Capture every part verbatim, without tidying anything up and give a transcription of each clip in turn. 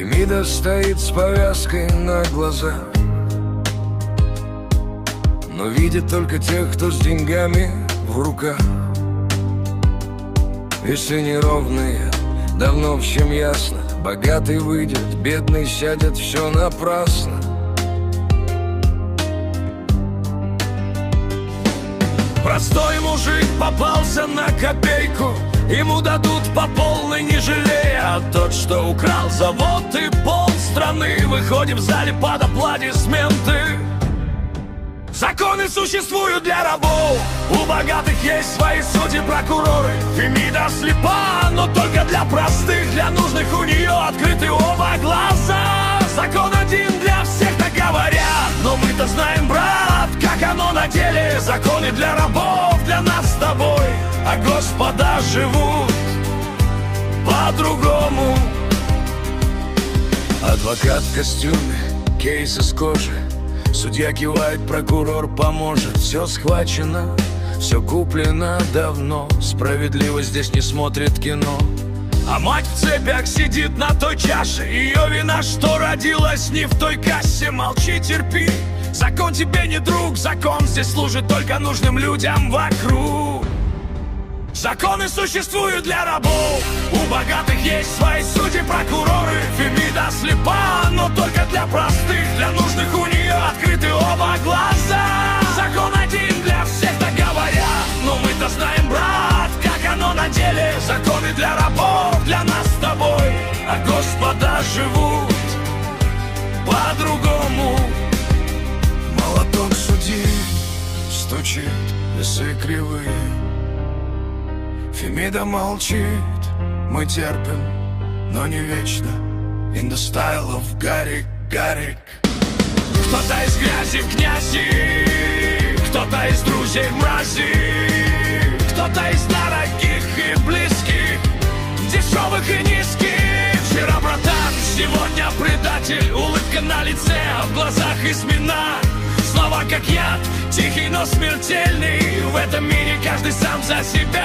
Фемида стоит с повязкой на глазах, но видит только тех, кто с деньгами в руках. Весы неровные, давно всем ясно: богатый выйдет, бедный сядет, все напрасно. Простой мужик попался на копейку, ему дадут по полной, не жалея. А тот, что украл завод и полстраны, выходим в зале под аплодисменты. Законы существуют для рабов, у богатых есть свои судьи, прокуроры. Фемида слепа, но только для простых, для нужных у нее открыты оба глаза. Закон один для всех, так говорят, но мы-то знаем, брат, как оно на деле. Законы для рабов, для нас с тобой, а господа живут по-другому. Адвокат в костюме, кейс из кожи, судья кивает, прокурор поможет. Все схвачено, все куплено давно, справедливость здесь не смотрит кино. А мать в цепях сидит на той чаше, ее вина, что родилась не в той кассе. Молчи, терпи, закон тебе не друг, закон здесь служит только нужным людям вокруг. Законы существуют для рабов, у богатых есть свои судьи, прокуроры. Фемида слепа, но только для простых, для нужных у нее открыты оба глаза. Закон один для всех, так говорят, но мы-то знаем, брат, как оно на деле. Законы для рабов, для нас с тобой, а господа живут по-другому. Молоток судьи стучит, весы кривые. Фемида молчит, мы терпим, но не вечно. In the style of Гарик, Гарик. Кто-то из грязи в князи, кто-то из друзей мрази, кто-то из дорогих и близких, дешевых и низких. Вчера братан, сегодня предатель, улыбка на лице, а в глазах измена. Слова как яд, тихий, но смертельный. В этом мире каждый сам за себя.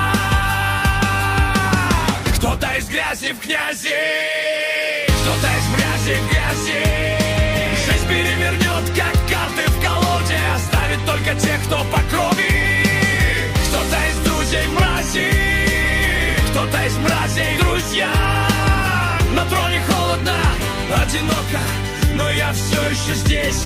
Кто-то из грязи в князи, кто-то из грязи в грязи. Жизнь перевернет, как карты в колоде, оставит только тех, кто по крови. Кто-то из друзей мрази, кто-то из мразей друзья. На троне холодно, одиноко, но я все еще здесь.